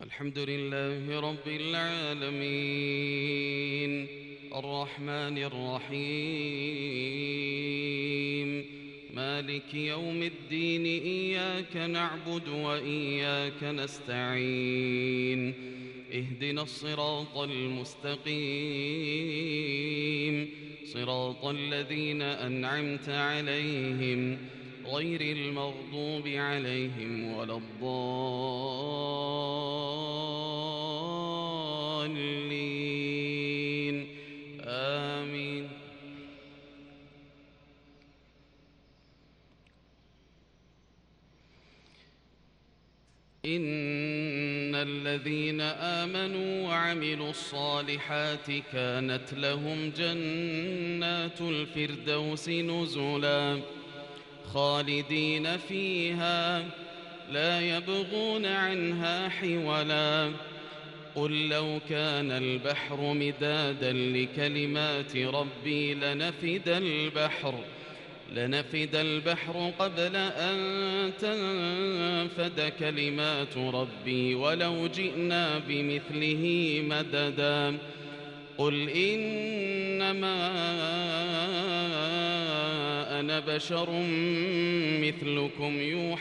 الحمد لله رب العالمين الرحمن الرحيم مالك يوم الدين إياك نعبد وإياك نستعين اهدنا الصراط المستقيم صراط الذين أنعمت عليهم غير المغضوب عليهم ولا الضالين آمين. إن الذين آمنوا وعملوا الصالحات كانت لهم جنات الفردوس نزلا خالدين فيها لا يبغون عنها حولا قل لو كان البحر مدادا لكلمات ربي لنفد البحر قبل أن تنفد كلمات ربي ولو جئنا بمثله مددا قل إنما أنا بشر مثلكم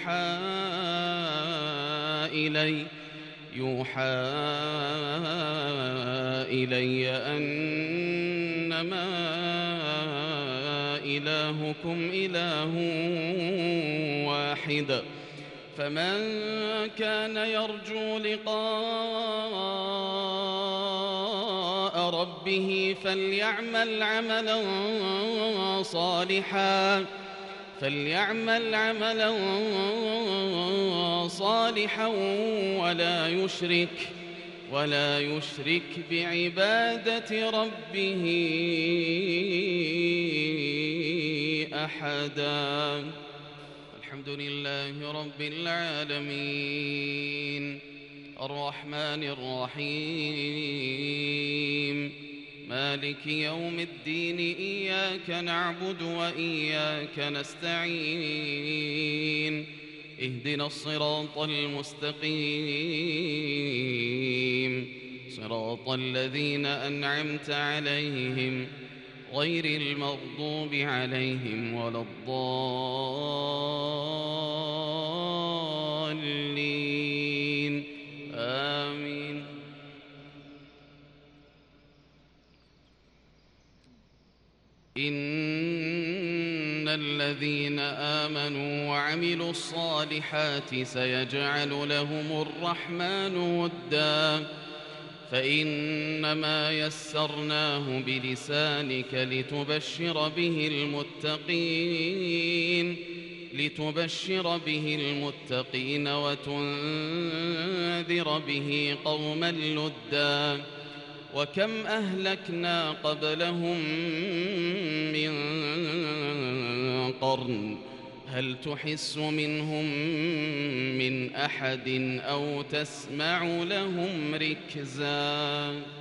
يوحى إلي أنما إلهكم إله واحد فمن كان يرجو لقاء ربه فليعمل عملا صالحا ولا يشرك بعبادة ربه أحدا. الحمد لله رب العالمين الرحمن الرحيم مالك يوم الدين إياك نعبد وإياك نستعين اهدنا الصراط المستقيم صراط الذين أنعمت عليهم غير المغضوب عليهم ولا الضالين آمين. إن الذين آمنوا وعملوا الصالحات سيجعل لهم الرحمن ودا فإنما يسرناه بلسانك لتبشر به المتقين وتنذر به قوما لدا وكم أهلكنا قبلهم من قرن هل تحس منهم من أحد أو تسمع لهم ركزا.